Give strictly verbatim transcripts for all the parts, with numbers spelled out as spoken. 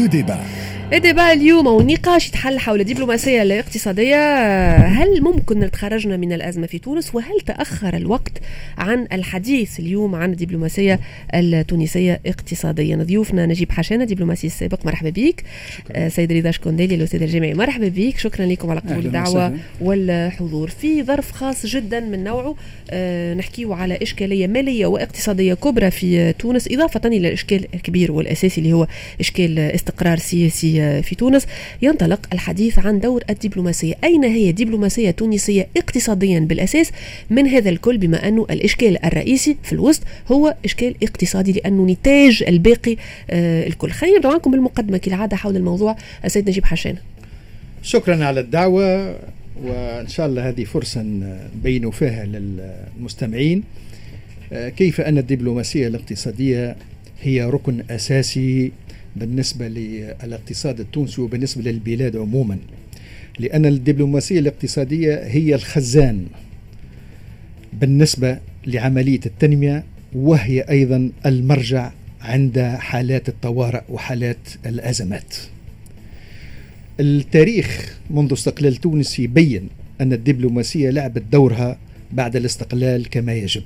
ديبا. الديبا اليوم والنقاش يتحل حول الدبلوماسية الاقتصادية. هل ممكن نتخرجنا من الأزمة في تونس؟ وهل تأخر الوقت عن الحديث اليوم عن الدبلوماسية التونسية اقتصاديا؟ ضيوفنا نجيب حشانة دبلوماسي السابق، مرحبا بك. آه سيد رضا شكونديلي الأستاذ الجامعي، مرحبا بك. شكرا لكم على قبول الدعوة والحضور في ظرف خاص جدا من نوعه. آه نحكيه على إشكالية مالية واقتصادية كبرى في تونس، إضافة إلى الإشكال الكبير والأساسي اللي هو إشكال استقرار سياسي في تونس. ينطلق الحديث عن دور الدبلوماسية. أين هي دبلوماسية تونسية اقتصاديا بالأساس من هذا الكل، بما أنه الإشكال الرئيسي في الوسط هو إشكال اقتصادي لأنه نتاج الباقي آه الكل. خلينا نبدأ معكم بالمقدمة كالعادة حول الموضوع. السيد نجيب حشانة، شكرا على الدعوة، وإن شاء الله هذه فرصة نبين فيها للمستمعين كيف أن الدبلوماسية الاقتصادية هي ركن أساسي بالنسبة للاقتصاد التونسي وبالنسبة للبلاد عموما، لأن الدبلوماسية الاقتصادية هي الخزان بالنسبة لعملية التنمية، وهي أيضا المرجع عند حالات الطوارئ وحالات الأزمات. التاريخ منذ استقلال تونس يبين أن الدبلوماسية لعبت دورها بعد الاستقلال كما يجب،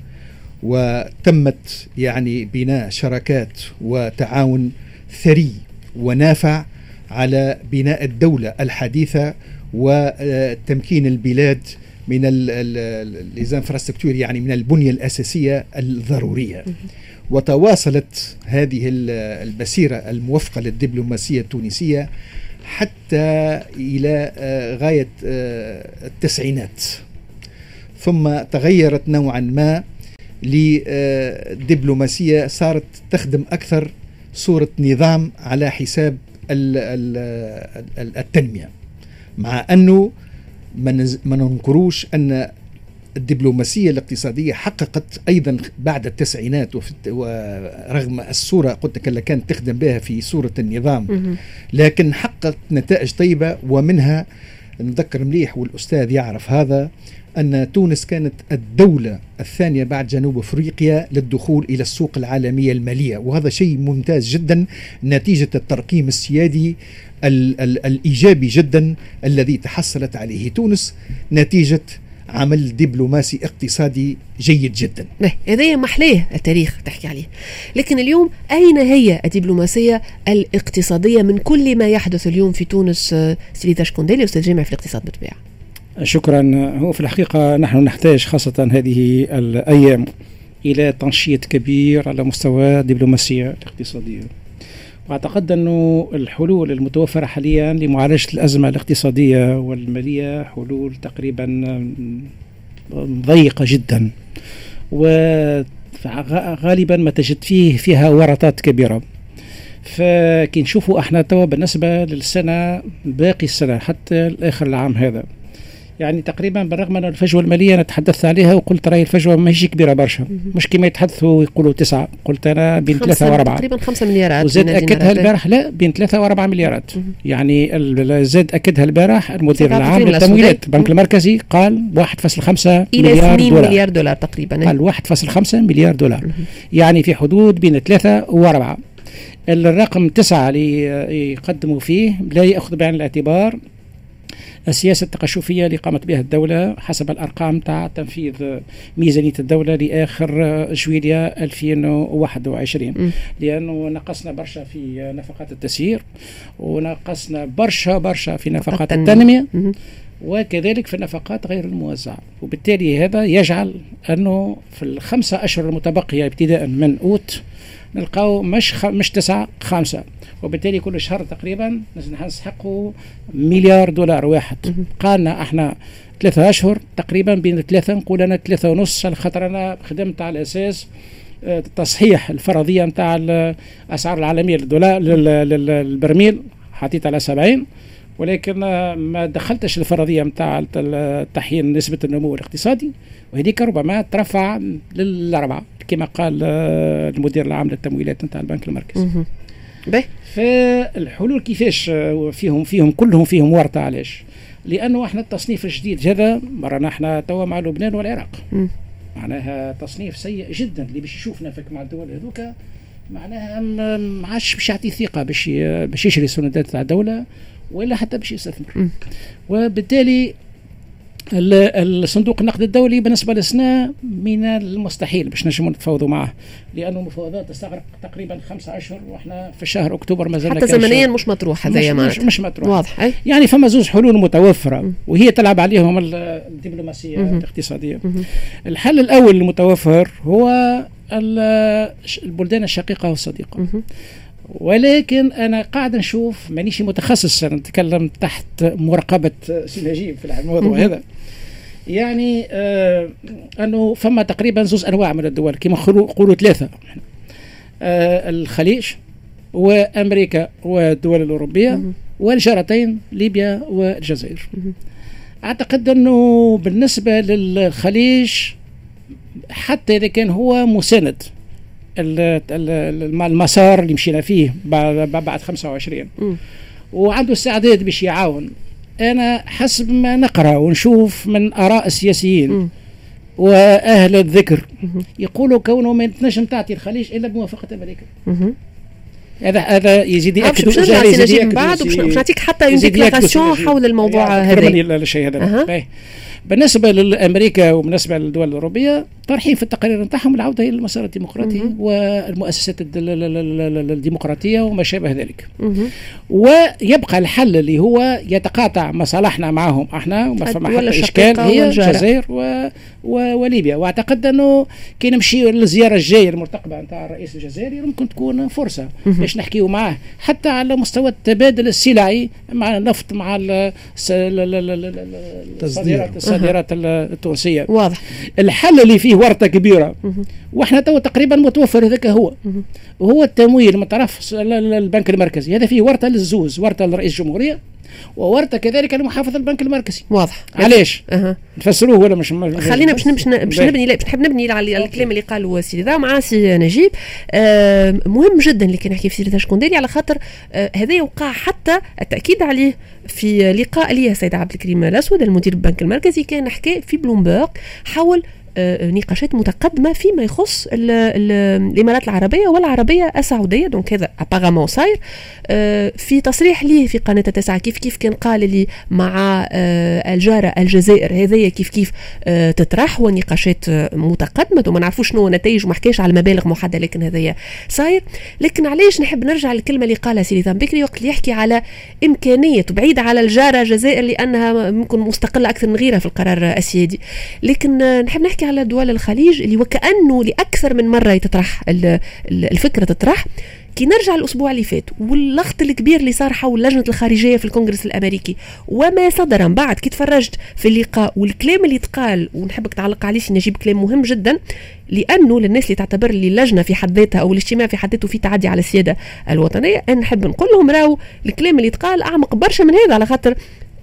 وتمت يعني بناء شراكات وتعاون ثري ونافع على بناء الدولة الحديثة وتمكين البلاد من الانفراستراكتور، يعني من البنية الأساسية الضرورية. وتواصلت هذه المسيرة الموفقة للدبلوماسية التونسية حتى إلى غاية التسعينات، ثم تغيرت نوعا ما لدبلوماسية صارت تخدم أكثر صورة نظام على حساب التنمية، مع أنه ما ننكروش أن الدبلوماسية الاقتصادية حققت أيضا بعد التسعينات، ورغم الصورة قلت لك كانت تخدم بها في صورة النظام، لكن حققت نتائج طيبة. ومنها نذكر مليح والأستاذ يعرف هذا أن تونس كانت الدولة الثانية بعد جنوب أفريقيا للدخول إلى السوق العالمية المالية، وهذا شيء ممتاز جدا نتيجة الترقيم السيادي ال ال الإيجابي جدا الذي تحصلت عليه تونس نتيجة عمل دبلوماسي اقتصادي جيد جدا. هذا محليه التاريخ تحكي عليه، لكن اليوم أين هي الدبلوماسية الاقتصادية من كل ما يحدث اليوم في تونس؟ سيدي شكونديلي أستاذ جامعي في الاقتصاد بالطبيعة. شكرا. هو في الحقيقة نحن نحتاج خاصة هذه الأيام إلى تنشيط كبير على مستوى الدبلوماسية الاقتصادية، واعتقد أنه الحلول المتوفرة حاليا لمعالجة الأزمة الاقتصادية والمالية حلول تقريبا ضيقة جدا، وغالبا ما تجد فيه فيها ورطات كبيرة. فكي نشوفوا احنا توا بالنسبة للسنة باقي السنة حتى آخر العام هذا، يعني تقريبا بالرغم من الفجوة المالية أنا تحدثت عليها وقلت رأي الفجوة ماشي كبيرة برشا، مش كما يتحدثوا يقولوا تسعة، قلت أنا بين ثلاثة وأربعة، تقريبا خمسة مليارات. وزاد أكدها البارح لا بين ثلاثة وأربعة مليارات. يعني زاد أكدها البارح المدير العام للتمويلات البنك المركزي قال واحد فاصلة خمسة مليار دولار، مليار دولار تقريبا، قال واحد فاصلة خمسة مليار دولار، يعني في حدود بين ثلاثة وأربعة. الرقم تسعة اللي يقدموا فيه لا يأخذ بعين الاعتبار السياسة التقشفية اللي قامت بها الدولة حسب الأرقام تاع تنفيذ ميزانية الدولة لآخر جويلية ألفين وواحد وعشرين، م. لأنه نقصنا برشا في نفقات التسيير، ونقصنا برشا برشا في نفقات التنمية، م. وكذلك في النفقات غير الموزعة. وبالتالي هذا يجعل أنه في الخمسة أشهر المتبقية ابتداء من أوت نلقاو مش خ... مش تسعة خمسة، وبالتالي كل شهر تقريبا نستحقوا مليار دولار واحد. قالنا احنا ثلاثة أشهر تقريبا بين ثلاثة، نقول أنا ثلاثة ونص، على خاطر أنا خدمت على أساس تصحيح الفرضية نتاع الأسعار العالمية للدولار للبرميل، حطيت على سبعين، ولكن ما دخلتش الفرضية نتاع تحيين نسبة النمو الاقتصادي، وهذيك ربما ترفع للأربعة كما قال المدير العام للتمويلات نتاع البنك المركزي. فالحلول كيفاش فيهم فيهم كلهم فيهم ورطة. علاش؟ لأنه احنا التصنيف الجديد هذا مرنا احنا توا مع لبنان والعراق، معناها تصنيف سيء جدا اللي باش يشوف نفك مع الدول هذوك معناها ما عادش باش يعطي ثقه باش باش يشري سندات تاع الدوله ولا حتى باش يستثمر. وبالتالي الصندوق النقد الدولي بالنسبه لسنا من المستحيل باش نجموا نتفاوضوا معه، لانه المفاوضات تستغرق تقريبا خمسة اشهر واحنا في شهر اكتوبر مازال حتى زمنيا مش مطروح هذايا مش, مش, مش مطروح واضح. أي؟ يعني فما زوج حلول متوفره وهي تلعب عليهم الدبلوماسيه م- الاقتصاديه. م- الحل الاول المتوفر هو البلدان الشقيقه والصديقه. م- ولكن انا قاعد نشوف مانيش متخصص، انا نتكلم تحت مراقبه سي نجيب في الموضوع هذا. يعني آه انه فما تقريبا زوج انواع من الدول كما نقولوا ثلاثه، آه الخليج وامريكا والدول الاوروبيه والجارتين ليبيا والجزائر. اعتقد انه بالنسبه للخليج حتى اذا كان هو مساند المسار اللي مشينا فيه بعد خمسة وعشرين وعنده استعداد باش يعاون، انا حسب ما نقرا ونشوف من اراء السياسيين م. واهل الذكر م. يقولوا كونه ما تنجم تعطي الخليج الا بموافقه امريكا. هذا هذا يزيد ياكد يزيد بعد وباش نعطيك حتى ديكلاراسيون حول الموضوع هذا الشيء هذا. أه. بالنسبه لامريكا وبالنسبه للدول الاوروبيه طرحين في التقارير نتاعهم العوده الى المسار الديمقراطي والمؤسسات الديمقراطيه وما شابه ذلك. ويبقى الحل اللي هو يتقاطع مصالحنا معهم احنا وما فما حتى اشكال هي الجزائر و... و... وليبيا. واعتقد انه كي نمشي للزياره الجايه المرتقبه نتاع الرئيس الجزائري ممكن تكون فرصه باش نحكيو معاه حتى على مستوى التبادل السلعي مع النفط مع الصادرات الصادرات التونسيه. واضح. الحل اللي فيه ورطه كبيره واحنا تو تقريبا متوفر هذاك هو وهو التمويل من طرف البنك المركزي. هذا فيه ورطه للزوز، ورطه لرئيس الجمهوريه وورطه كذلك لمحافظ البنك المركزي. واضح. علاش؟ أه. نفسروه ولا مش خلينا باش باش نبني باش نحب نبني على الكلام اللي قاله سي رضا مع سي نجيب. آه مهم جدا اللي كان نحكي في سي رضا شكونديري على خاطر آه هذا وقع حتى التاكيد عليه في لقاء ليه السيد عبد الكريم الاسود المدير البنك المركزي، كان حكى في بلومبرغ حول نقاشات متقدمه فيما يخص ال ال الامارات العربيه والعربيه السعوديه. دونك هذا ابارامون صاير في تصريح ليه في قناه التاسعه كيف كيف كان قال لي مع الجاره الجزائر هذايا كيف كيف تطرح ونقاشات متقدمه وما نعرفوش شنو نتائج وما حكاش على مبالغ محدده لكن هذايا صاير. لكن علاش نحب نرجع للكلمه اللي قالها سي رضا بكري وقت اللي يحكي على امكانيه بعيد على الجاره الجزائر لانها ممكن مستقله اكثر من غيرها في القرار السيادي، لكن نحب نحكي على دول الخليج اللي وكأنه لأكثر من مرة يتطرح الفكرة تطرح. كي نرجع الأسبوع اللي فات واللغط الكبير اللي صار حول لجنة الخارجية في الكونغرس الأمريكي وما صدر من بعد كي تفرجت في اللقاء والكلام اللي تقال، ونحبك تعلق عليه نجيب كلام مهم جدا لأنه للناس اللي تعتبر اللي اللجنة في حد ذاتها أو الاجتماع في حد ذاته في تعدي على السيادة الوطنية، أنا نحب نقول لهم راو الكلام اللي تقال أعمق برشا من هذا، على خاطر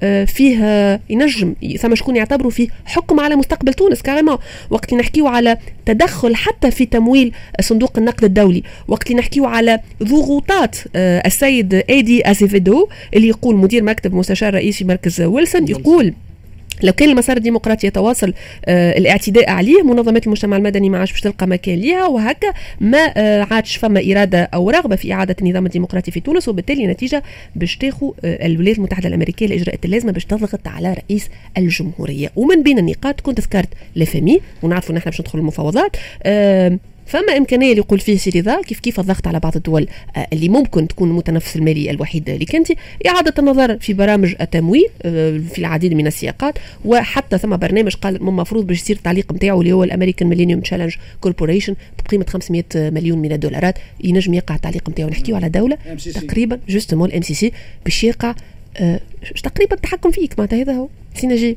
فيه ينجم ثم شكون يعتبروا فيه حكم على مستقبل تونس كارما. وقت اللي نحكيو على تدخل حتى في تمويل صندوق النقد الدولي، وقت اللي نحكيو على ضغوطات السيد ايدي ازيفيدو اللي يقول مدير مكتب مستشار رئيسي مركز ويلسون، يقول لو كان المسار الديمقراطي يتواصل آه الاعتداء عليه منظمات المجتمع المدني ما عادش باش تلقى مكان ليها، وهكا ما آه عادش فما إرادة أو رغبة في إعادة النظام الديمقراطي في تونس، وبالتالي نتيجة باش تاخو آه الولايات المتحدة الأمريكية الإجراءات اللازمة باش تضغط على رئيس الجمهورية. ومن بين النقاط كنت ذكرت لفامي ونعرفوا ان احنا باش ندخل المفاوضات، آه فما إمكانية اللي يقول فيه سي رضا كيف كيف الضغط على بعض الدول اللي ممكن تكون المتنفس المالي الوحيد اللي كنتي، إعادة النظر في برامج التمويل في العديد من السياقات، وحتى ثم برنامج قال من المفروض باش يصير التعليق نتاعو اللي هو الأمريكان ميلينيوم تشالنج كوربوريشن بقيمة خمسمائة مليون من الدولارات، ينجم يقع التعليق نتاعو. نحكيو على دولة تقريبا جوستمون الام سي سي باش يقع أه تقريبا التحكم فيك، معناتها هذا هو سي نجيب.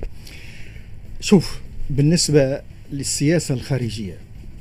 شوف بالنسبة للسياسة الخارجية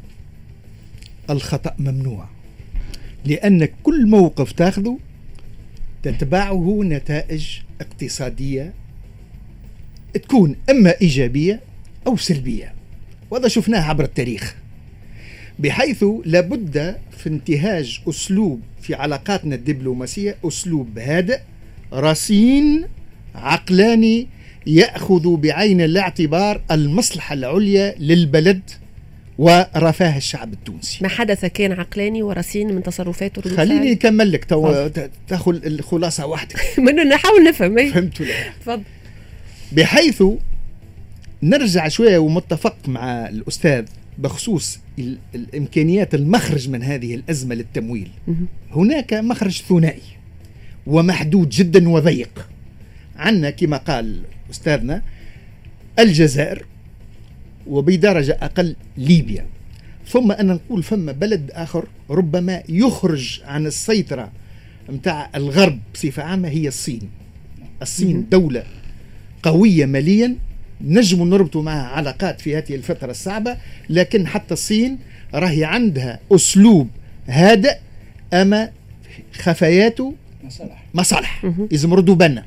الخطأ ممنوع، لأن كل موقف تاخذه تتبعه نتائج اقتصادية تكون إما إيجابية أو سلبية، وهذا شفناه عبر التاريخ، بحيث لابد في انتهاج أسلوب في علاقاتنا الدبلوماسية أسلوب هادئ رصين عقلاني يأخذ بعين الاعتبار المصلحة العليا للبلد ورفاه الشعب التونسي. ما حدث كان عقلاني ورصين من تصرفات وردود خليني فعل؟ نكمل لك تو تاخذ الخلاصه وحدك. منه نحاول نفهم. فهمت ولا؟ تفضل. بحيث نرجع شويه ومتفق مع الاستاذ بخصوص الامكانيات المخرج من هذه الازمه للتمويل. هناك مخرج ثنائي ومحدود جدا وضيق. عندنا كما قال استاذنا الجزائر، وبدرجه اقل ليبيا، ثم أن نقول فما بلد آخر ربما يخرج عن السيطرة متاع الغرب بصفة عامة، هي الصين. الصين دولة قوية ماليا، نجم نربط معها علاقات في هذه الفترة الصعبة، لكن حتى الصين راهي عندها أسلوب هادئ أما خفاياته مصالح, مصالح. إذا ردوا بالنا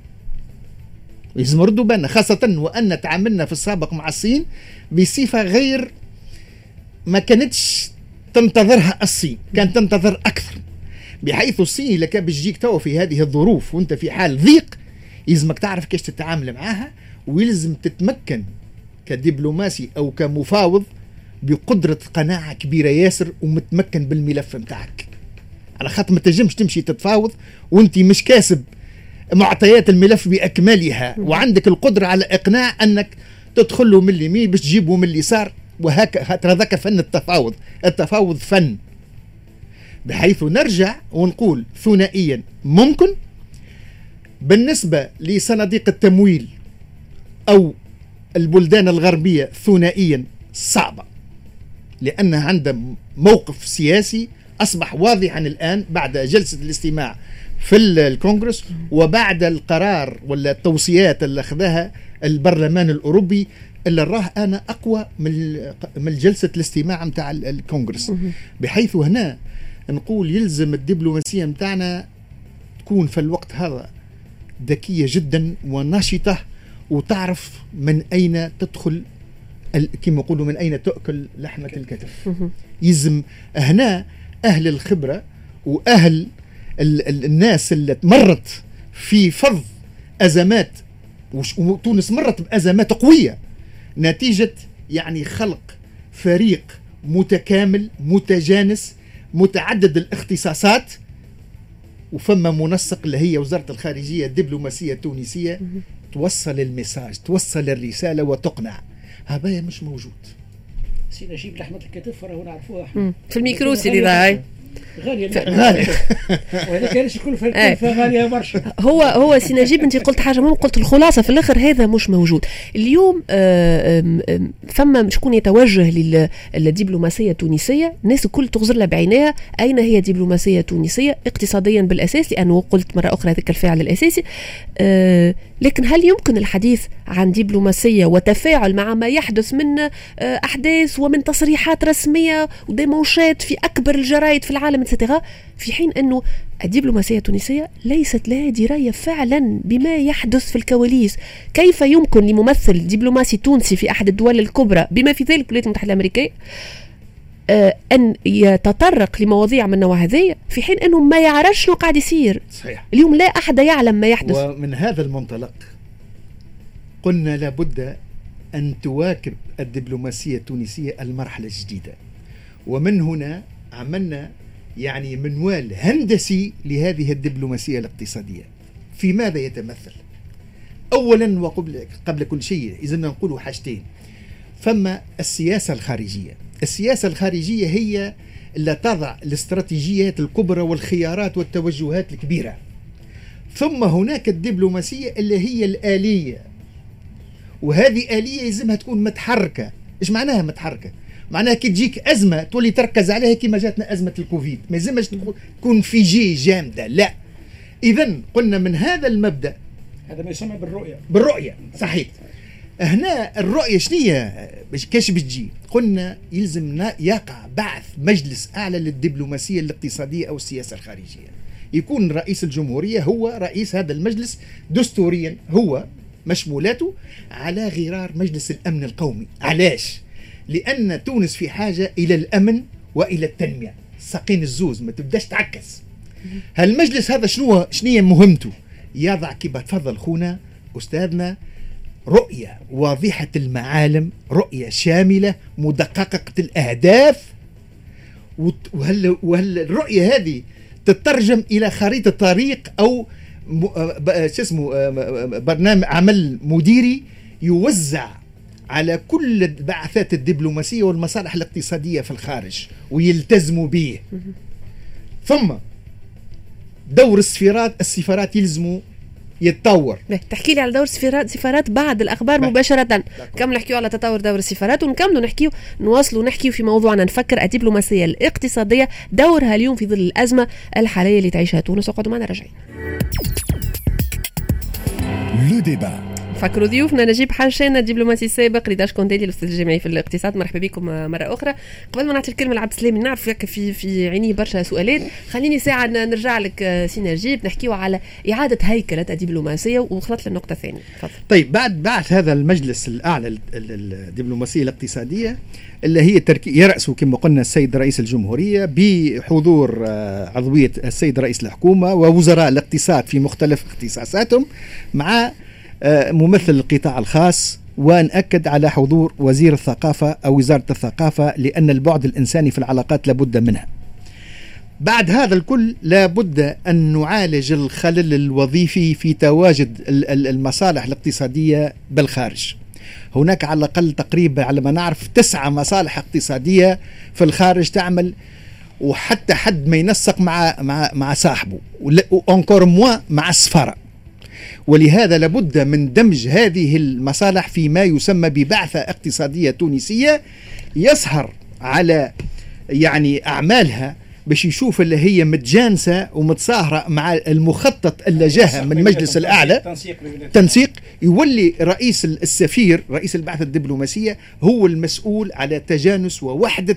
إذا ردوا بالنا خاصة وأن تعاملنا في السابق مع الصين بصفة غير ما كانتش تنتظرها الصين، كانت تنتظر أكثر، بحيث الصين لك بيجيك تو في هذه الظروف وانت في حال ضيق يلزمك تعرف كيف تتعامل معها، ويلزم تتمكن كدبلوماسي أو كمفاوض بقدرة قناعة كبيرة ياسر ومتمكن بالملف متاعك، على خاطر ما تنجمش تمشي تتفاوض وانت مش كاسب معطيات الملف بأكملها وعندك القدرة على إقناع أنك تدخل له من اليمين باش تجيبه من اليسار، وهكذا هذاك فن التفاوض. التفاوض فن، بحيث نرجع ونقول ثنائيا ممكن. بالنسبة لصناديق التمويل أو البلدان الغربية ثنائيا صعبة، لأنها عندها موقف سياسي أصبح واضحا الآن بعد جلسة الاستماع في الكونغرس وبعد القرار ولا التوصيات اللي أخذها البرلمان الأوروبي اللي راه أنا أقوى من من جلسة الاستماع متاع الكونغرس، بحيث هنا نقول يلزم الدبلوماسية متاعنا تكون في الوقت هذا ذكية جدا ونشطة، وتعرف من أين تدخل كما يقولوا من أين تأكل لحمة الكتف. يلزم هنا أهل الخبرة وأهل ال ال الناس اللي مرت في فض أزمات، وتونس مرت بأزمات قوية نتيجة يعني خلق فريق متكامل متجانس متعدد الاختصاصات، وفما منسق اللي هي وزارة الخارجية الدبلوماسية التونسية توصل الميساج، توصل الرسالة وتقنع. هذا مش موجود. سينا جيب لحمة الكتف راهو نعرفوها في الميكروسي اللي ضاي غالية غالية وهذا كانش كل فرق غالية برشا. هو هو سي نجيب انت قلت حاجة مهم، قلت الخلاصة في الآخر هذا مش موجود اليوم. فما شكون يتوجه للدبلوماسية التونسية، الناس الكل تغزر لها بعينها أين هي دبلوماسية تونسية اقتصاديا بالأساس، لأنه قلت مرة أخرى ذلك الفاعل الأساسي. لكن هل يمكن الحديث عن دبلوماسية وتفاعل مع ما يحدث من أحداث ومن تصريحات رسمية وديمونشات في أكبر الجرايد في العالم اتسيتيرا، في حين أنه الدبلوماسية التونسية ليست لها دراية فعلا بما يحدث في الكواليس؟ كيف يمكن لممثل دبلوماسي تونسي في أحد الدول الكبرى بما في ذلك الولايات المتحدة الأمريكية أن يتطرق لمواضيع من نوع هذه في حين أنه ما يعرفش شنو قاعد يصير؟ صحيح. اليوم لا أحد يعلم ما يحدث. ومن هذا المنطلق قلنا لابد أن تواكب الدبلوماسية التونسية المرحلة الجديدة، ومن هنا عملنا يعني منوال هندسي لهذه الدبلوماسية الاقتصادية. في ماذا يتمثل؟ أولا وقبل قبل كل شيء إذا نقول حاجتين، فما السياسة الخارجية. السياسة الخارجية هي اللي تضع الاستراتيجيات الكبرى والخيارات والتوجهات الكبيرة، ثم هناك الدبلوماسية اللي هي الآلية، وهذه آلية يلزمها تكون متحركة. إيش معناها متحركة؟ معناها كي تجيك أزمة تولي تركز عليها كما جاتنا أزمة الكوفيد، ما يلزمش تكون في جي جامدة، لا. إذن قلنا من هذا المبدأ، هذا ما يسمى بالرؤية. بالرؤية صحيح. هنا الرؤية شنية كاش بتجي؟ قلنا يلزم يقع بعث مجلس أعلى للدبلوماسية الاقتصادية أو السياسة الخارجية، يكون رئيس الجمهورية هو رئيس هذا المجلس دستوريا، هو مشمولاته على غرار مجلس الأمن القومي. علاش؟ لأن تونس في حاجة إلى الأمن وإلى التنمية، ساقين الزوز ما تبداش تعكس. هالمجلس هذا شنو شنية مهمته؟ يضع كما تفضل خونا أستاذنا رؤية واضحة المعالم، رؤية شاملة مدققة الأهداف، وهل وهل الرؤية هذه تترجم إلى خريطة طريق أو شو اسمه برنامج عمل مديري يوزع على كل البعثات الدبلوماسية والمصالح الاقتصادية في الخارج ويلتزموا به. ثم دور السفارات السفارات يلزموا يتطور. تحكي لي على دور السفارات سفارات بعد الأخبار مباشرة. كم نحكيو على تطور دور السفارات ونكملوا نحكيو نواصلوا نحكيو في موضوعنا نفكر الدبلوماسية الاقتصادية دورها اليوم في ظل الأزمة الحالية اللي تعيشها تونس. وقعدوا معنا راجعين. لو ديبا. فكروا ضيوفنا نجيب حنشان الدبلوماسي السابق ريداش كونديلي الاستاذ الجامعي في الاقتصاد. مرحبا بكم مره اخرى. قبل ما نعطي الكلمه لعبد السلام نعرف في في عيني برشا سؤالات، خليني ساعه نرجع لك سي نجيب نحكيو على اعاده هيكله الدبلوماسيه وخلط النقطه الثانيه. تفضل. طيب بعد بعد هذا المجلس الاعلى الدبلوماسيه الاقتصاديه اللي هي تركي يرأسه كما قلنا السيد رئيس الجمهوريه بحضور عضويه السيد رئيس الحكومه ووزراء الاقتصاد في مختلف اختصاصاتهم مع ممثل القطاع الخاص، ونأكد على حضور وزير الثقافة أو وزارة الثقافة لأن البعد الإنساني في العلاقات لابد منها. بعد هذا الكل لابد أن نعالج الخلل الوظيفي في تواجد المصالح الاقتصادية بالخارج. هناك على الأقل تقريبا على ما نعرف تسعة مصالح اقتصادية في الخارج تعمل، وحتى حد ما ينسق مع مع مع صاحبه، وانكور موا مع السفارة. ولهذا لابد من دمج هذه المصالح في ما يسمى ببعثة اقتصادية تونسية يسهر على يعني أعمالها باش يشوف اللي هي متجانسة ومتصاهرة مع المخطط اللي جاها من المجلس الأعلى، تنسيق يولي رئيس السفير رئيس البعثة الدبلوماسية هو المسؤول على تجانس ووحدة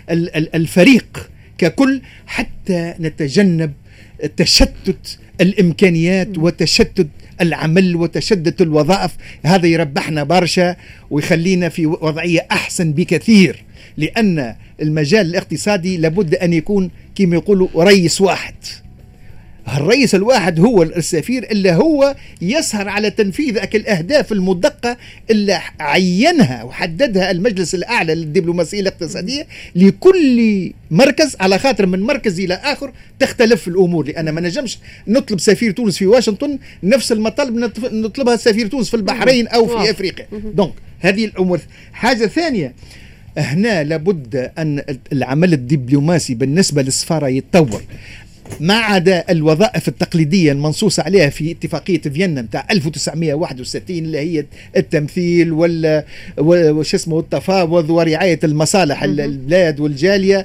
الفريق ككل حتى نتجنب تشتت الإمكانيات وتشتت العمل وتشدد الوظائف. هذا يربحنا برشا ويخلينا في وضعية أحسن بكثير، لأن المجال الاقتصادي لابد أن يكون كما يقولوا رئيس واحد. الرئيس الواحد هو السفير اللي هو يسهر على تنفيذ الأهداف المدقة اللي عينها وحددها المجلس الأعلى للدبلوماسية الاقتصادية لكل مركز، على خاطر من مركز إلى آخر تختلف الأمور، لأن ما نجمش نطلب سفير تونس في واشنطن نفس المطالب نطلبها سفير تونس في البحرين أو في أفريقيا. دونك هذه الأمور. حاجة ثانية، هنا لابد أن العمل الدبلوماسي بالنسبة للسفارة يتطور، ما عدا الوظائف التقليدية المنصوص عليها في اتفاقية فيينا متاع ألف وتسعمائة وواحد وستين اللي هي التمثيل ولا وش اسمه التفاوض ورعاية المصالح البلاد والجالية.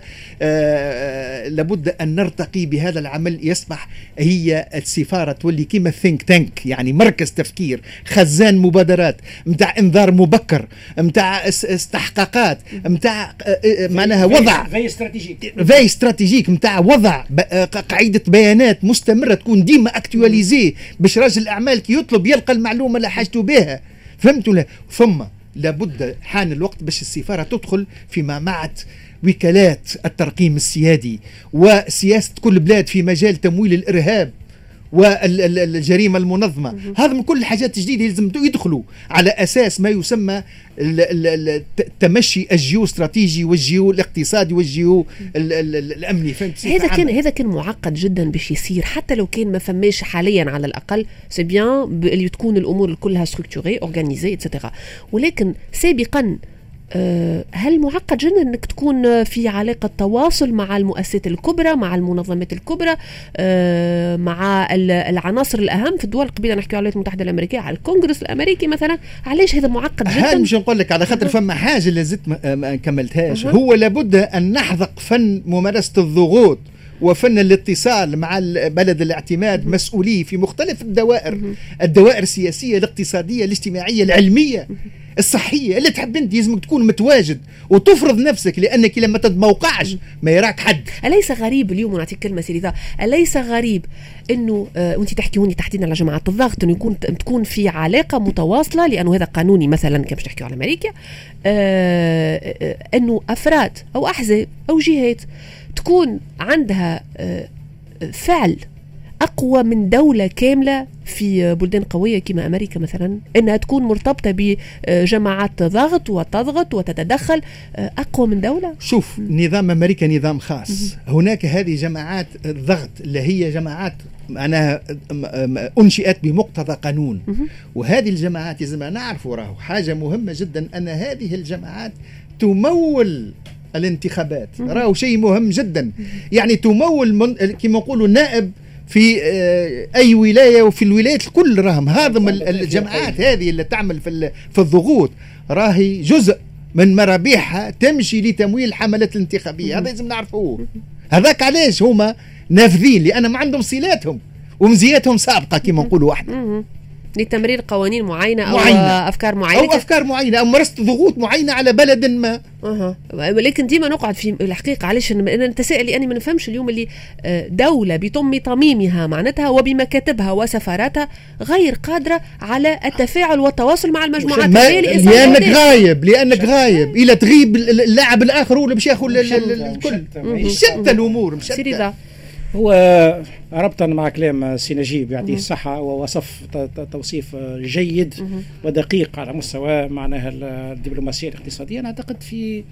آه لابد أن نرتقي بهذا العمل يصبح هي السفارة تولي كيما ثينك تانك، يعني مركز تفكير، خزان مبادرات متاع انذار مبكر، متاع استحقاقات، متاع آه معناها وضع في استراتيجيك في استراتيجيك متاع وضع قاعدة بيانات مستمرة تكون ديما اكتواليزي باش راجل الأعمال كي يطلب يلقى المعلومة اللي حاجته بها. فهمتوا؟ لا ثم لابد حان الوقت باش السفارة تدخل في معمعة وكالات الترقيم السيادي وسياسة كل بلاد في مجال تمويل الإرهاب والجريمة المنظمة. هذا من كل الحاجات الجديدة لازم يدخلوا على أساس ما يسمى التمشي الجيو استراتيجي والجيو الاقتصادي والجيو الأمني. فهمت؟ هذا كان هذا كان معقد جدا باش يصير، حتى لو كان ما فماش حاليا على الأقل سي بيان اللي تكون الأمور كلها ستركتوري اورغانيزي اتسيتيرا. ولكن سابقا هل معقد جدا انك تكون في علاقة تواصل مع المؤسسات الكبرى، مع المنظمات الكبرى، مع العناصر الأهم في الدول؟ قبيله نحكي على الولايات المتحدة الأمريكية، على الكونغرس الأمريكي مثلا. علاش هذا معقد جدا؟ هل مش نقول لك على خاطر فما حاجة اللي زدت ما كملتهاش. هو لابد أن نحذق فن ممارسة الضغوط وفن الاتصال مع بلد الاعتماد مسؤوليه في مختلف الدوائر، الدوائر السياسية الاقتصادية الاجتماعية العلمية الصحية اللي تحب انت لازمك تكون متواجد وتفرض نفسك، لانك لما تتموقعش ما يراك حد. أليس غريب اليوم ونعطيك كلمة سيدي، أليس غريب انه آه وانت تحكي هوني تحديدا على جماعة الضغط انه يكون تكون في علاقة متواصلة، لانه هذا قانوني مثلا كما تحكي على امريكا، آه آه انه افراد او احزاب او جهات تكون عندها آه فعل أقوى من دولة كاملة في بلدان قوية كما أمريكا مثلا، أنها تكون مرتبطة بجماعات ضغط وتضغط وتتدخل، أقوى من دولة؟ شوف، نظام أمريكا نظام خاص. هناك هذه جماعات الضغط اللي هي جماعات معناها أنشئت بمقتضى قانون، وهذه الجماعات لازم نعرفوا راهو حاجة مهمة جدا، أن هذه الجماعات تمول الانتخابات، راهو شيء مهم جدا. يعني تمول من كما نقولوا نائب في أي ولاية، وفي الولايات الكل راهم هذم الجماعات هذه اللي تعمل في في الضغوط، راهي جزء من مرابيحها تمشي لتمويل الحملات الانتخابية. هذا لازم نعرفوه. هذاك علاش هما نافذين، لأن ما عندهم صلاتهم ومزياتهم سابقة كما نقولوا واحدة لتمرير قوانين معينة أو معينة. أفكار معينة أو أفكار معينة أو مارست ضغوط معينة على بلد ما. أه. لكن ديما نقعد في الحقيقة، علاش أنا نتساءل لأني ما نفهمش اليوم اللي دولة بطم طميمها معناتها وبمكاتبها وسفاراتها غير قادرة على التفاعل والتواصل مع المجموعات، لأنك غايب لأنك غايب إلى تغيب اللاعب الآخر ولا باش ياخذ الكل. شتى الأمور مشتى. هو ربطا مع كلام سي نجيب يعطيه الصحة، ووصف توصيف جيد ودقيق على مستوى معناها الدبلوماسية الاقتصادية. أنا أعتقد في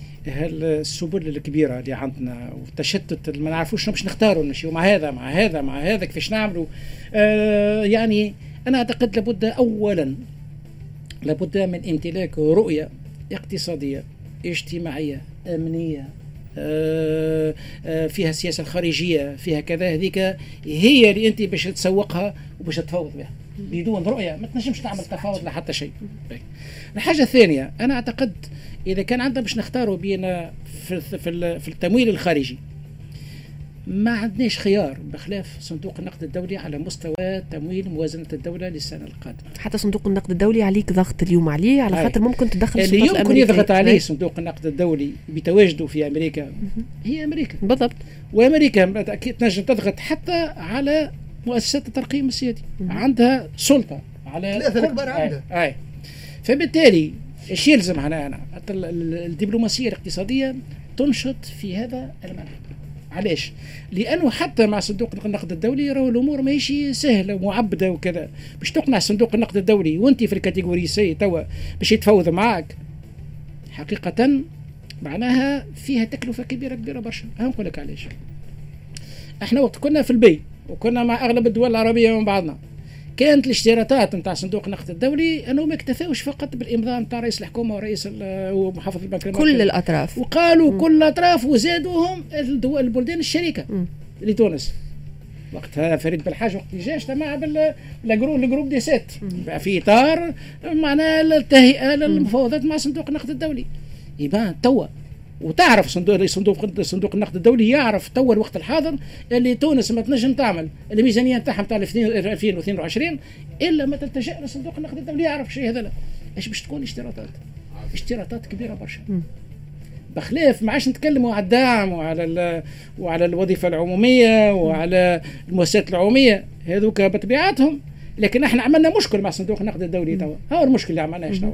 السبل الكبيرة اللي عندنا والتشتت ما نعرفوش باش نختاروا، نمشيو مع هذا مع هذا مع هذا كيفاش نعملوا. آه يعني أنا أعتقد لابد أولا لابد من امتلاك رؤية اقتصادية اجتماعية أمنية آه آه فيها السياسة الخارجية فيها كذا، هذيك هي اللي أنت باش تسوقها وباش تفاوض بها. بدون رؤية ما تنجمش تعمل تفاوض لحتى شيء. الحاجة الثانية أنا أعتقد إذا كان عندنا باش نختاروا بين في, في, في التمويل الخارجي ما عندناش خيار بخلاف صندوق النقد الدولي على مستوى تمويل موازنة الدولة للسنة القادمة. حتى صندوق النقد الدولي عليك ضغط اليوم عليه على خاطر ممكن تدخل اللي يمكن يضغط عليه صندوق النقد الدولي بتواجده في أمريكا هي أمريكا بالضبط، وأمريكا أكيد تنجم تضغط حتى على مؤسسات الترقيم السيادي، عندها سلطة على ثلاثة الكبار عندها. أي فبالتالي ايش يلزم هنا أنا الدبلوماسية الاقتصادية تنشط في هذا المنهج. علاش؟ لأنه حتى مع صندوق النقد الدولي راهو الأمور ماشي سهلة ومعبدة وكذا. باش تقنع صندوق النقد الدولي وانت في الكاتيجوري سي توا باش يتفاوض معاك حقيقة معناها فيها تكلفة كبيرة كبيرة برشا. هنقول لك علاش. احنا وقت كنا في البي وكنا مع أغلب الدول العربية من بعضنا كانت الاشتراطات نتاع صندوق النقد الدولي انه ما اكتفاوش فقط بالامضاء نتاع رئيس الحكومه ورئيس ومحافظ البنك المركزي، كل الاطراف وقالوا مم. كل الاطراف وزادوهم الدول البلدان الشريكه لتونس. وقتها فريد بالحاج وقت اللي جا اجتمع بالجروب الجروب دي سات في اطار معناها التهيئه للمفاوضات مع صندوق النقد الدولي. يبان توا وتعرف صندوق صندوق صندوق النقد الدولي يعرف تو الوقت الحاضر اللي تونس ما تنجم تعمل الميزانيه نتاعها نتاع ألفين واثنين وعشرين الا ما تلتجئ لصندوق النقد الدولي. يعرف شيء هذا. لا ايش باش تكون اشتراطات اشتراطات كبيره برشا، بخلاف ما عادش نتكلموا على الدعم وعلى وعلى الوظيفه العموميه وعلى المؤسسات العموميه هذوك بطبيعتهم. لكن احنا عملنا مشكل مع صندوق النقد الدولي توا. هذا المشكل اللي عملناه توا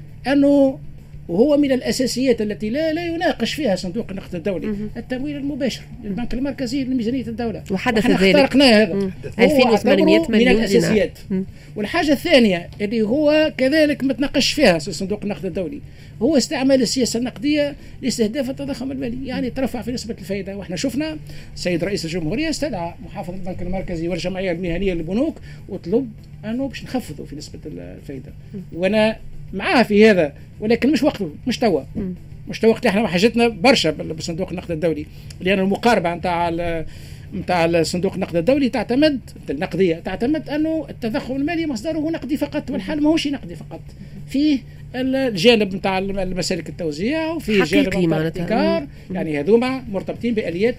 انه وهو من الأساسيات التي لا لا يناقش فيها صندوق النقد الدولي مم. التمويل المباشر للبنك المركزي لميزانية الدولة، وحدث ذلك اخترقناه هذا ألفين وثمانمائة من الأساسيات. والحاجة الثانية اللي هو كذلك ما تناقش فيها صندوق النقد الدولي هو استعمال السياسة النقدية لاستهداف التضخم المالي، يعني ترفع في نسبة الفائدة. واحنا شفنا السيد رئيس الجمهورية استدعى محافظ البنك المركزي والجمعية المهنية للبنوك وطلب أنه باش نخفضوا في نسبة الفائدة، وأنا معاه في هذا، ولكن مش وقته، مش توا مش توا وقت احنا حاجتنا برشا بصندوق النقد الدولي، لأن المقاربة نتاع نتاع صندوق النقد الدولي تعتمد النقدية تعتمد أنه التضخم المالي مصدره نقدي فقط، والحال ماهوش نقدي فقط، فيه الجانب نتاع المسالك التوزيع وفي جانب نتاع الابتكار، يعني هذوما مرتبطين بآليات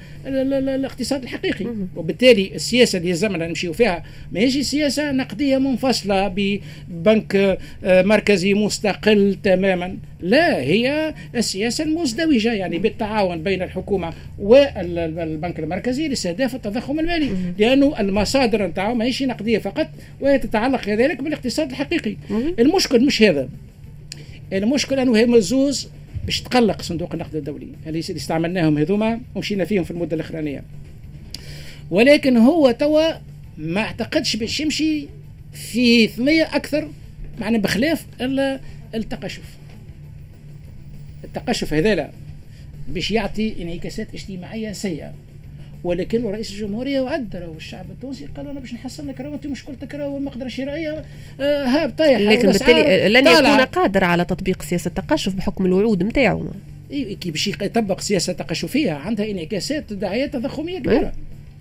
الاقتصاد الحقيقي. وبالتالي السياسة اللي يلزمنا نمشيو فيها ماهيش سياسة نقدية منفصلة ببنك مركزي مستقل تماما، لا، هي السياسة المزدوجة يعني بالتعاون بين الحكومة والبنك المركزي لاستهداف التضخم المالي، لأنه المصادر نتاعو ماهيش نقدية فقط وهي تتعلق كذلك بالاقتصاد الحقيقي. المشكل مش هذا، المشكلة أنه هي زوز باش تقلق صندوق النقد الدولي اللي استعملناهم هذوما ومشينا فيهم في المدة الأخرانية. ولكن هو توا ما اعتقدش باش يمشي في ثنية أكثر، معنا بخلاف التقشف. التقشف هذا باش يعطي انعكاسات اجتماعية سيئة، ولكن رئيس الجمهورية وعد والشعب التونسي قال أنا باش نحسن لك، راهو أنت مشكلتك راهو المقدرة الشرائية آه هاب طايحة، لكن بالتالي لن يكون قادر على تطبيق سياسة التقشف بحكم الوعود نتاعو. إيه كي باش يطبق سياسة تقشفية عندها انعكاسات دعايات تضخمية كبيرة،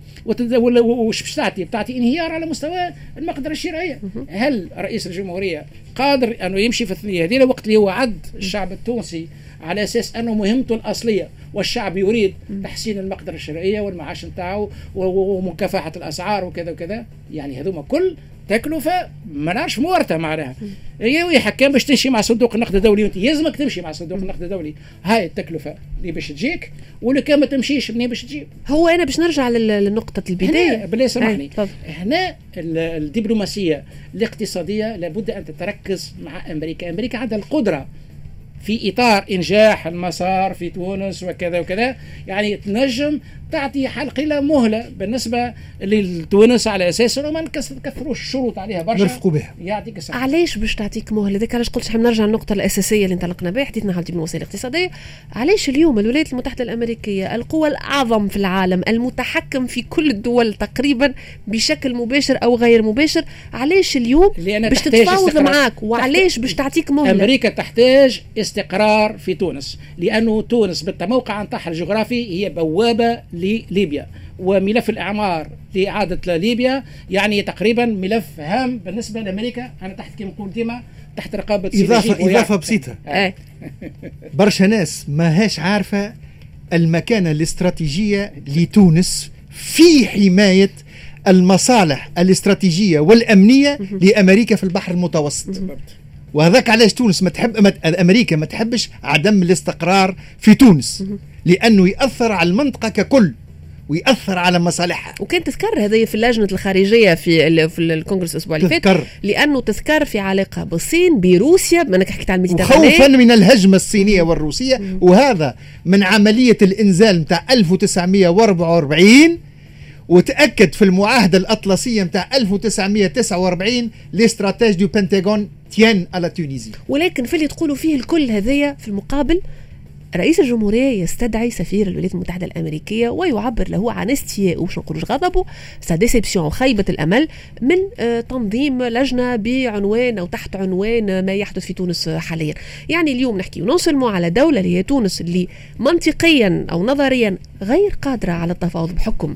وش باش تعطي؟ بتعطي انهيار على مستوى المقدرة الشرائية. هل رئيس الجمهورية قادر أنه يمشي في الثنية هذه الوقت اللي هو عد الشعب التونسي على أساس أنه مهمته الأصلية والشعب يريد تحسين المقدرة الشرائية والمعاش نتاعو ومكافحة الأسعار وكذا وكذا؟ يعني هذوما كل تكلفة ما نعرفش مورثة معناها. هي حكام باش تمشي مع صندوق النقد الدولي، وانت يلزمك تمشي مع صندوق النقد الدولي، هاي التكلفة اللي باش تجيك، ولا كان ما تمشيش منين باش تجيب. هو انا باش نرجع لنقطة البداية بالله سامحني، هنا الدبلوماسية الاقتصادية لابد ان تتركز مع امريكا. امريكا عندها القدرة في إطار إنجاح المسار في تونس وكذا وكذا، يعني تنجم تعطي حلقة مهلة بالنسبة لتونس على أساس أنه ما نكثروش الشروط عليها برشا نرفقوا بها. يعطيك الصحة. علاش باش تعطيك مهلة؟ ذاك علاش قلت حاب نرجع للنقطة الأساسية اللي انطلقنا بها، حديثنا على الدبلوماسية الاقتصادية. علاش اليوم الولايات المتحدة الأمريكية القوة الأعظم في العالم المتحكم في كل الدول تقريبا بشكل مباشر أو غير مباشر، علاش اليوم باش تتفاوض معاك؟ وعلاش باش تعطيك مهلة؟ أمريكا تحتاج استقرار في تونس، لأنه تونس بالموقع نتاعها الجغرافي هي بوابة لليبيا، وملف الإعمار لإعادة ليبيا يعني تقريبا ملف هام بالنسبة لأمريكا. أنا تحت كما نقول ديما تحت رقابة إضافة إضافة بسيطة. آه. برشا ناس ما هاش عارفة المكانة الاستراتيجية لتونس في حماية المصالح الاستراتيجية والأمنية لأمريكا في البحر المتوسط. وهذاك علاش تونس ما تحب أمريكا ما تحبش عدم الاستقرار في تونس، لأنه يأثر على المنطقة ككل ويأثر على مصالحها. وكان تذكر هذه في اللجنة الخارجية في في الكونغرس الأسبوع اللي فات، لأنه تذكر في علاقة بالصين بروسيا، منك حكيت على الميديترانيه، خوفا من الهجمة الصينية والروسية. مم. وهذا من عملية الإنزال متاع ألف وتسعمائة وأربعة وأربعين، وتأكد في المعاهدة الأطلسية متاع ألف وتسعمائة وتسعة وأربعين لاستراتيج دو بنتاغون تيان على تونيزي. ولكن في اللي تقولوا فيه الكل هذايا في المقابل رئيس الجمهورية يستدعي سفير الولايات المتحدة الأمريكية ويعبر له عن استيائه وش نقولوش غضبه سا ديسيبسيون خيبة الأمل من تنظيم لجنة بعنوان أو تحت عنوان ما يحدث في تونس حاليا. يعني اليوم نحكي ونوصل على دولة اللي هي تونس اللي منطقيا أو نظريا غير قادرة على التفاوض بحكم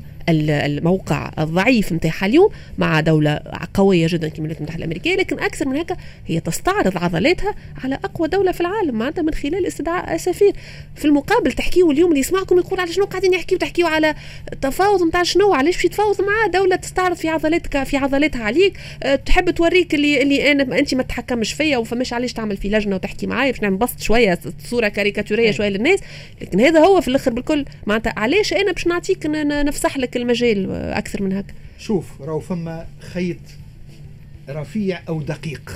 الموقع الضعيف نتاعها اليوم مع دولة قوية جدا كما الولايات المتحدة الأمريكية، لكن أكثر من هكا هي تستعرض عضلاتها على أقوى دولة في العالم معناتها من خلال استدعاء سفير. في المقابل تحكيوا اليوم اللي يسمعكم يقول على شنو قاعدين يحكيوا، تحكيوا على تفاوض نتاع شنو؟ علاش باش تفاوض مع دولة تستعرض في عضلاتك في عضلاتها عليك، أه تحب توريك اللي اللي أنا أنت ما تتحكمش فيا وفماش علاش تعمل في لجنة وتحكي معايا باش نعمل بسط شوية صورة كاريكاتورية شوية للناس. لكن هذا هو في الآخر بالكل معناتها علاش أنا باش نعطيك نفسح لك المجال أكثر من هكا. شوف راهو فما خيط رفيع أو دقيق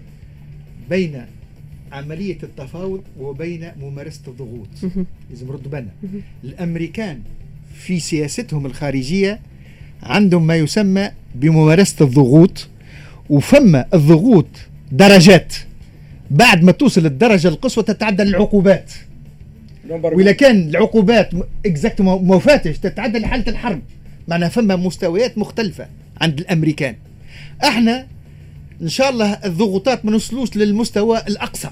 بين عملية التفاوض وبين ممارسة الضغوط. لازم نردوا بالنا. الأمريكان في سياستهم الخارجية عندهم ما يسمى بممارسة الضغوط، وفما الضغوط درجات، بعد ما توصل الدرجة القصوى تتعدى العقوبات، وإذا كان العقوبات اكزاكت ما فاتش تتعدى لحالة الحرب. معناها فما مستويات مختلفة عند الأمريكان. احنا ان شاء الله الضغوطات ما نوصلوش للمستوى الأقصى،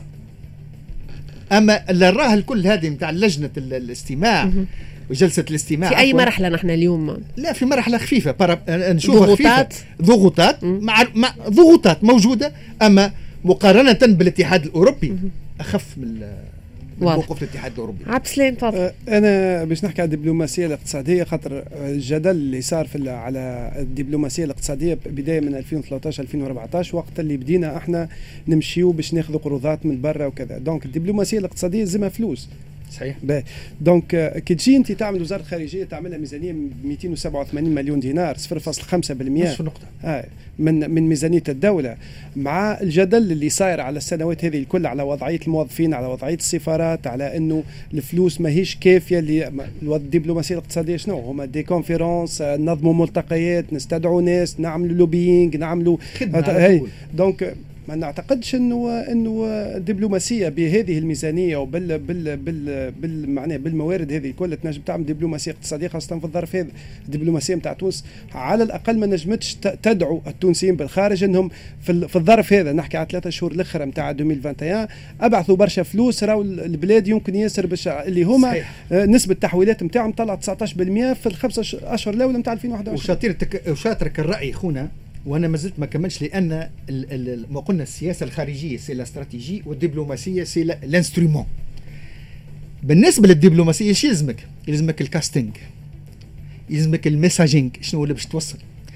اما اللي راه الكل هذه متاع لجنة الاستماع وجلسة الاستماع في أي مرحلة نحن اليوم؟ لا في مرحلة خفيفة نشوفها ضغوطات خفيفة. ضغوطات مع... مع ضغوطات موجودة، أما مقارنة بالاتحاد الأوروبي أخف من موقف الاتحاد الأوروبي. عبد السلام تفضل. أنا باش نحكي على الدبلوماسية الاقتصادية، خاطر الجدل اللي صار في على الدبلوماسية الاقتصادية بداية من ألفين وثلاثة عشر ألفين وأربعة عشر وقت اللي بدينا احنا نمشيو باش ناخذ قروضات من برا وكذا. دونك الدبلوماسية الاقتصادية زي فلوس، صحيح. دونك كي تجي انت تعمل وزاره الخارجيه تعملها ميزانيه مئتين وسبعة وثمانين مليون دينار صفر فاصلة خمسة بالمئة نصف نقطه آه من من ميزانيه الدوله، مع الجدل اللي صاير على السنوات هذه الكل على وضعيه الموظفين، على وضعيه السفارات، على انه الفلوس ماهيش كافيه. الدبلوماسيه الاقتصاديه شنو هما؟ دي كونفيرونس، نظموا ملتقيات، نستدعوا ناس، نعملوا لوبينج، نعملوا خدمه. دونك ما نعتقدش انه انه الدبلوماسيه بهذه الميزانيه وبال بال بال بالمعنى بالموارد هذه كلها تنجم تعمل دبلوماسيه اقتصاديه، خاصه في الظرف هذا. الدبلوماسيه نتاع تونس على الاقل ما نجمتش تدعو التونسيين بالخارج انهم في, في الظرف هذا، نحكي على ثلاثة شهور الاخرى نتاع ألفين وواحد وعشرين، ابعثوا برشا فلوس، راهو البلاد يمكن ياسر باش اللي هما صحيح. نسبه التحويلات نتاعهم طلعت تسعة عشر بالمئة في الخمسة اشهر الاولى نتاع ألفين وواحد وعشرين. وشاطرتك وشاطرك الراي خونا، وانا ما زلت ما كملش، لان ال ال ما قلنا السياسه الخارجيه سي لا استراتيجي والدبلوماسيه سي لانسترومون. بالنسبه للدبلوماسيه ايش يلزمك؟ يلزمك الكاستنج، يلزمك الميساجينج شنو اللي باش توصل،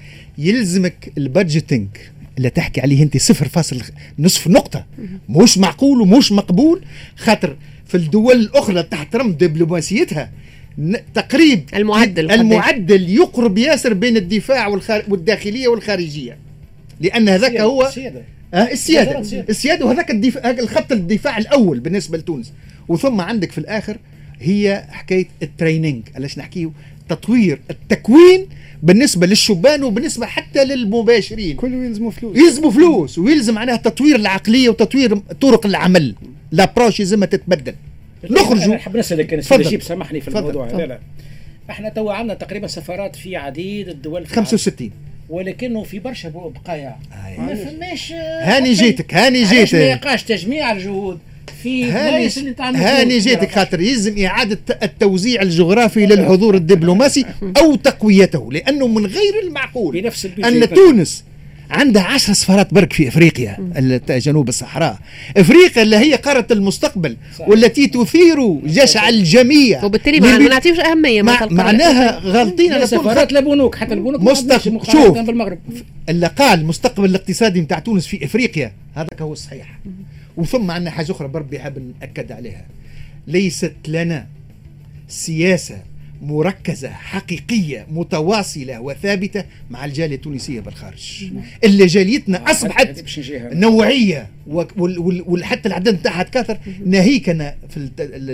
يلزمك البادجيتنج اللي تحكي عليه انت صفر فاصل نصف نقطه، مش معقول ومش مقبول، خاطر في الدول الاخرى تحترم دبلوماسيتها تقريب المعدل المعدل يقرب ياسر بين الدفاع والداخليه والخارجيه، لان هذاك هو السياده آه السياده السياده وهذاك الدفاع، الخط الدفاع الاول بالنسبه لتونس. وثم عندك في الاخر هي حكايه التريننج، علاش نحكيه تطوير التكوين بالنسبه للشبان وبالنسبه حتى للمباشرين، كله يلزموا فلوس يلزموا فلوس ويلزم معناها تطوير العقليه وتطوير طرق العمل، لابروش لازم تتبدل. نخرجوا نحب نسالك كان نجيب سامحني في الموضوع هذا. لا احنا تو عندنا تقريبا سفارات في عديد الدول خمسة وستين، ولكنه في برشا بقايا ما فماش. هاني جيتك هاني جيتك ما يقاش تجميع الجهود في هاني, هاني جيتك خاطر يلزم إعادة التوزيع الجغرافي للحضور الدبلوماسي أو تقويته، لأنه من غير المعقول بنفس أن تونس عندها عشر سفارات برك في افريقيا جنوب الصحراء، افريقيا اللي هي قاره المستقبل صحيح. والتي تثير جشع الجميع، وبالتالي ما نعطيوش اهميه مع معناها غالطين على سفارات لا بنوك، حتى البنوك مستقبل. شوف بالمغرب اللي قال المستقبل الاقتصادي نتاع تونس في افريقيا هذاك هو الصحيح. وثم عندنا حاجه اخرى بربي حاب ناكد عليها، ليست لنا سياسه مركزة حقيقية متواصلة وثابتة مع الجالية التونسية بالخارج، اللي جاليتنا أصبحت نوعية وحتى العدد نتاعها تكاثر. ناهيك أنا في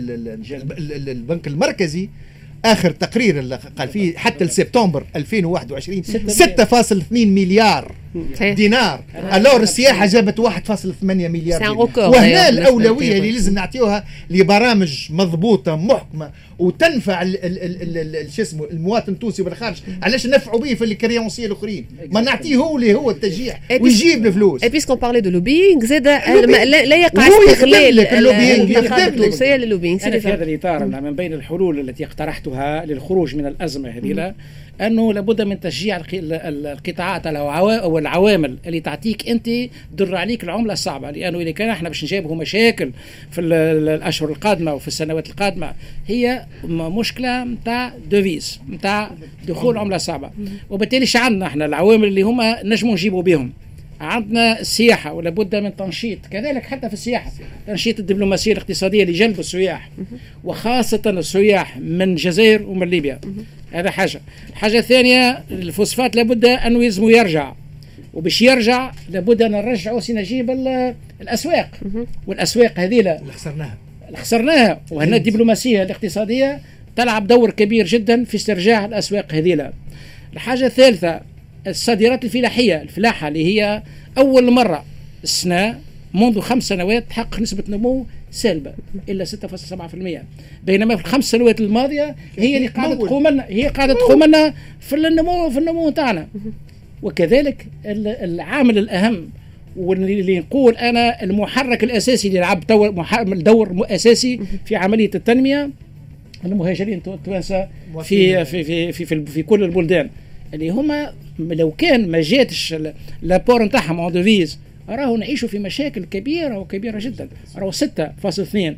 البنك المركزي آخر تقرير اللي قال فيه حتى لسبتمبر ألفين وواحد وعشرين ستة فاصلة اثنين مليار دينار، الور السياحة جابت واحد فاصلة ثمانية مليار دينار. وهنا الأولوية اللي لازم نعطيوها لبرامج مضبوطة محكمة وتنفع شو اسمه المواطن التونسي بالخارج، علاش نفعوا به في الكريونسيه الاخرين، ما نعطيه هو اللي هو التشجيع ويجيب الفلوس. اي بيسكون بارلي دو لوبينغ زاد لا يقع استغلال اللوبينغ التونسيه للوبينغ. أنا في هذا الاطار من بين الحلول التي اقترحتها للخروج من الازمه هذه انه لابد من تشجيع القطاعات والعوامل اللي تعطيك انت در عليك العمله الصعبه، لانه اذا كان احنا باش نجابهوا مشاكل في الاشهر القادمه وفي السنوات القادمه هي مشكله نتاع دوفيز نتاع دخول عمله صعبه. وبالتالي ايش عندنا احنا العوامل اللي هما نجموا نجيبوا بهم؟ عندنا السياحه ولا بد من تنشيط، كذلك حتى في السياحه تنشيط الدبلوماسيه الاقتصاديه لجلب السياح وخاصه السياح من الجزائر ومن ليبيا. هذا حاجه. الحاجه الثانيه الفوسفات لابد انه يلزموا يرجع، وباش يرجع لابد ان نرجعوا سنجيب الاسواق، والاسواق هذه اللي خسرناها خسرناها وهنا الدبلوماسيه الاقتصاديه تلعب دور كبير جدا في استرجاع الاسواق هذه. الحاجه الثالثه الصادرات الفلاحيه، الفلاحه اللي هي اول مره السنه منذ خمس سنوات تحقق نسبه نمو سالبه الا ستة فاصلة سبعة بالمئة، بينما في الخمس سنوات الماضيه هي اللي قاعده تقوم لنا هي قاعده تقوم لنا في النمو في النمو تاعنا. وكذلك العامل الاهم واللي نقول انا المحرك الاساسي اللي يلعب دور اساسي في عمليه التنميه المهاجرين التوانسه في في في في, في, في كل البلدان اللي هما لو كان ما جاتش لابور نتاعهم اون دوفيز راهو نعيشوا في مشاكل كبيره وكبيره جدا. راهو ستة فاصلة اثنين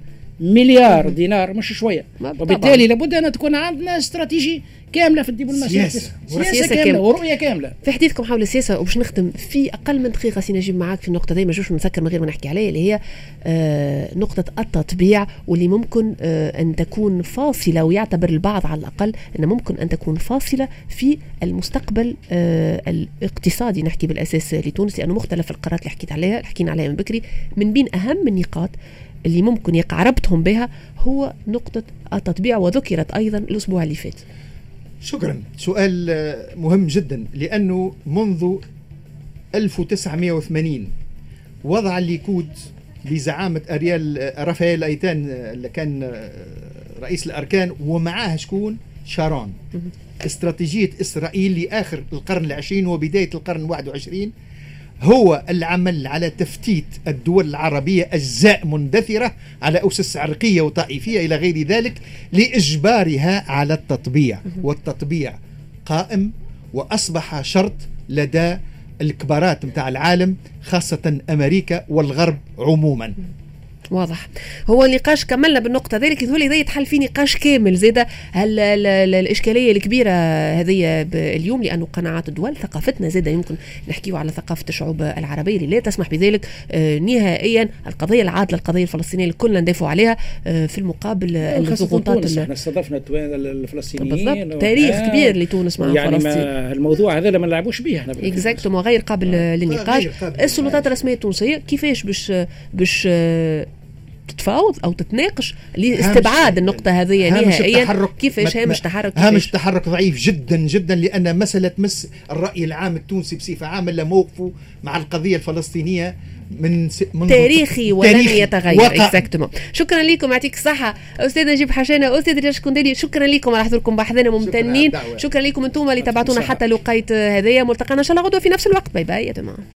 مليار دينار مش شويه، ما وبالتالي لابد ان تكون عندنا استراتيجي كامله في الدبلوماسيه، سياسة. سياسه, سياسة كامله كاملة. ورؤيه كامله. في حديثكم حول السياسه وباش نختم في اقل من دقيقه سي نجيب معاك في النقطه دي، ما نجوش نسكر من غير ما نحكي عليها، اللي هي آه نقطه التطبيع، واللي ممكن آه ان تكون فاصله، ويعتبر البعض على الاقل ان ممكن ان تكون فاصله في المستقبل آه الاقتصادي، نحكي بالاساس لتونس، لانه مختلف القرارات اللي حكيت عليها اللي حكينا عليها من بكري، من بين اهم النقاط اللي ممكن يقع ربطهم بها هو نقطه التطبيع، وذكرت ايضا الاسبوع اللي فات. شكرا، سؤال مهم جدا، لأنه منذ ألف وتسعمائة وثمانين وضع الليكود بزعامة أريال رافائيل أيتان اللي كان رئيس الأركان، ومعاه شكون؟ شارون، استراتيجية إسرائيل لآخر القرن العشرين وبداية القرن الواحد وعشرين، هو العمل على تفتيت الدول العربية أجزاء مندثرة على أسس عرقية وطائفية إلى غير ذلك لإجبارها على التطبيع، والتطبيع قائم وأصبح شرط لدى الكبارات متاع العالم، خاصة أمريكا والغرب عموما. واضح. هو النقاش كملنا بالنقطه ذلك، يظهر لي زي يتحل في نقاش كامل زاده هل الاشكاليه الكبيره هذه اليوم، لانه قناعات الدول، ثقافتنا زاده يمكن نحكيه على ثقافه الشعوب العربيه اللي لا تسمح بذلك نهائيا. القضيه العادله، القضيه الفلسطينيه اللي كلنا ندافعوا عليها، في المقابل الضغوطات. احنا استضفنا الفلسطينيين بالضبط، تاريخ آه كبير لتونس مع يعني فلسطين، ما الموضوع هذا ما نلعبوش به احنا اكزاكتومون، غير قابل للنقاش. السلطات الرسميه التونسيه كيفاش باش باش تتفاوض او تتناقش لاستبعاد النقطه هذه نهائيا؟ كيفاش هامش تحرك؟ هامش تحرك ضعيف جدا جدا، لان مساله تمس الراي العام التونسي بصفه عامه، لا موقفه مع القضيه الفلسطينيه من, من تاريخي ولن يتغير. اكزاكتومون. شكرا لكم، يعطيك الصحه استاذ نجيب حشانه، استاذ رياض شكندلي، شكرا لكم على حضوركم بحثنا، ممتنين. شكرا, شكرا لكم انتم اللي تابعتونا حتى لقيت هذايا، ملتقانا ان شاء الله غدوه في نفس الوقت. باي باي يا جماعه.